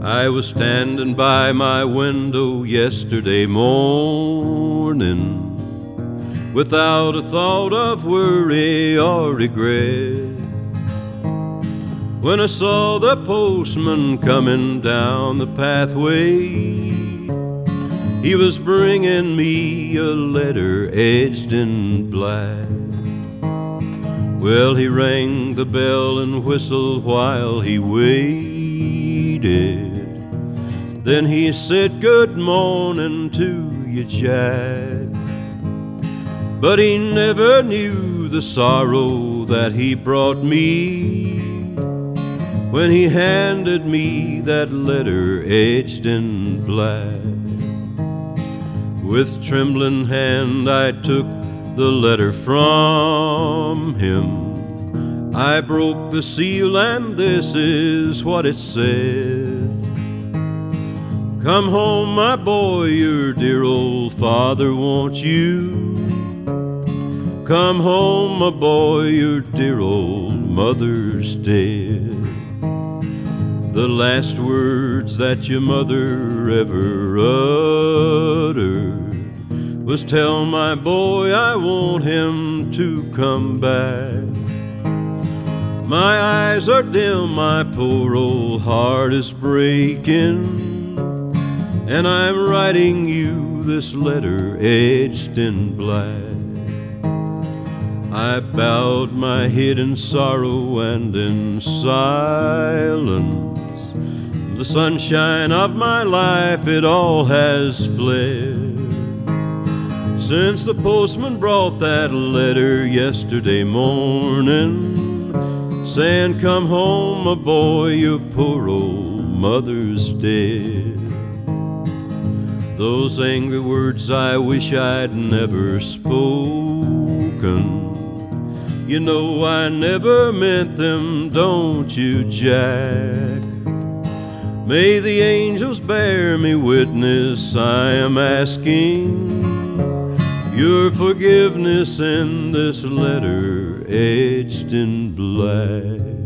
I was standing by my window yesterday morning, without a thought of worry or regret, when I saw the postman coming down the pathway. He was bringing me a letter edged in black. Well, he rang the bell and whistled while he waited. Then he said, "Good morning to you, Jack." But he never knew the sorrow that he brought me when he handed me that letter edged in black. With trembling hand I took the letter from him. I broke the seal and this is what it said. "Come home, my boy, your dear old father wants you. Come home, my boy, your dear old mother's dead. The last words that your mother ever uttered was, 'Tell my boy I want him to come back.' My eyes are dim, my poor old heart is breaking, and I'm writing you this letter edged in black." I bowed my head in sorrow and in silence. The sunshine of my life, it all has fled since the postman brought that letter yesterday morning, saying, "Come home, my boy, your poor old mother's dead." Those angry words I wish I'd never spoken. You know I never meant them, don't you, Jack? May the angels bear me witness, I am asking your forgiveness in this letter edged in black.